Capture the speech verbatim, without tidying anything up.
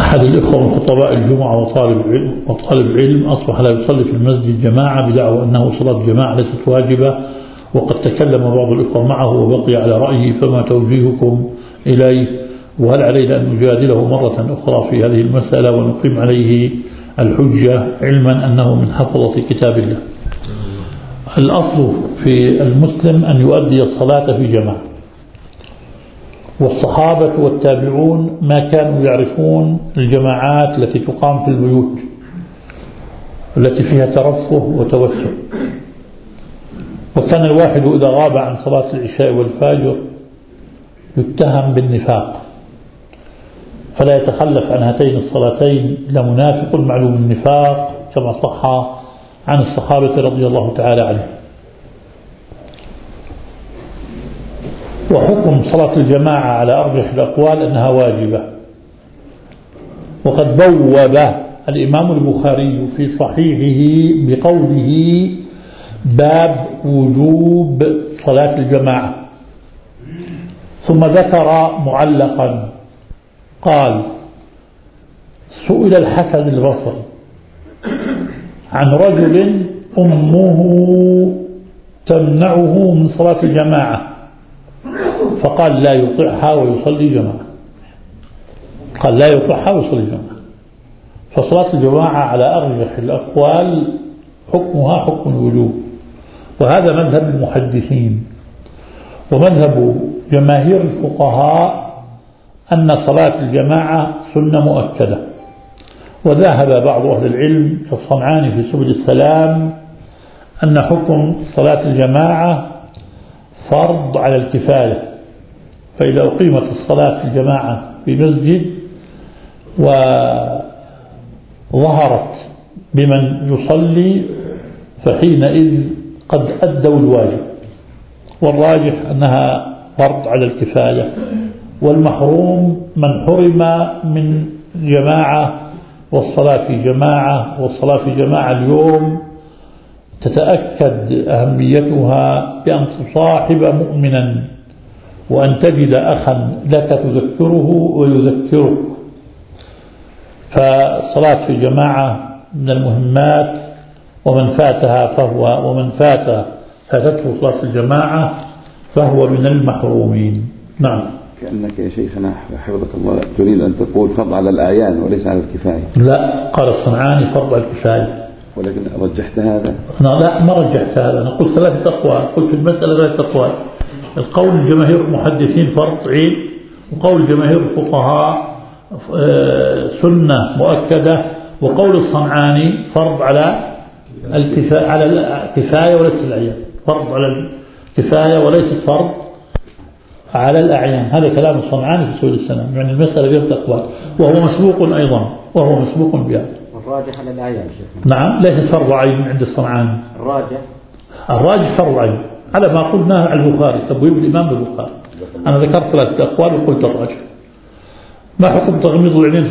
أحد الإخوة من خطباء الجمعة وطالب علم وطالب علم أصبح لا يصلي في المسجد جماعة بدعوى أنه صلاة جماعة ليست واجبة، وقد تكلم بعض الإخوة معه وبقي على رأيه، فما توجيهكم إليه؟ وهل علينا أن نجادله مرة أخرى في هذه المسألة ونقيم عليه الحجة علما أنه من حفظة كتاب الله؟ الأصل في المسلم أن يؤدي الصلاة في جماعة، والصحابة والتابعون ما كانوا يعرفون الجماعات التي تقام في البيوت التي فيها ترفه وتوسع، وكان الواحد إذا غاب عن صلاة العشاء والفجر يتهم بالنفاق، فلا يتخلف عن هاتين الصلاتين إلا منافق معلوم النفاق، كما صح عن الصحابة رضي الله تعالى عنهم. وحكم صلاة الجماعة على أرجح الأقوال أنها واجبة، وقد بوب الإمام البخاري في صحيحه بقوله باب وجوب صلاة الجماعة، ثم ذكر معلقا قال: سئل الحسن البصري عن رجل أمه تمنعه من صلاة الجماعة، فقال لا يطيعها ويصلي جماعة، قال لا يطيعها ويصلي جماعة. فصلاة الجماعة على أرجح الأقوال حكمها حكم الوجوب، وهذا مذهب المحدثين. ومذهب جماهير الفقهاء أن صلاة الجماعة سنة مؤكدة، وذهب بعض أهل العلم كالصنعاني في سبل السلام أن حكم صلاة الجماعة فرض على الكفاية، فإذا أقيمت الصلاة الجماعة في مسجد وظهرت بمن يصلي فحينئذ قد أدوا الواجب، والراجح أنها فرض على الكفاية، والمحروم من حرم من جماعة والصلاة في جماعة. والصلاة في جماعة اليوم تتأكد أهميتها بأن تصاحب مؤمنا، وأن تجد أخا لك تذكره ويذكرك، فالصلاة في جماعة من المهمات، ومن فاتها فهو ومن فات فاتته صلاة الجماعة فهو من المحرومين. نعم. كأنك يا شيخنا حفظك الله تريد أن تقول فرض على الأعيان وليس على الكفاية. لا، قال الصنعاني فرض على الكفاية. ولكن رجحت هذا؟ لا، ما رجحت هذا، أنا قلت ثلاثة أقوال، قلت في المسألة ثلاثة أقوال: القول جماهير المحدثين فرض عين، وقول جماهير الفقهاء سنة مؤكدة، وقول الصنعاني فرض على الكفاية على الكفاية وليس الأعيان، فرض على الكفاية وليس فرض على الأعيان. هذا كلام الصنعاني في سبل السلام، يعني المسألة بيرت أقوال، وهو مسبوق أيضا، وهو مسبوق بها. الراجح على الأعيان شيخنا. نعم، ليست فرض عين عند الصنعاني. الراجح الراجح فرض عين على ما قلناه على البخاري، تبويب الإمام بالبخاري. أنا ذكرت ثلاثة أقوال وقلت الراجح. ما حكم تغميض العينين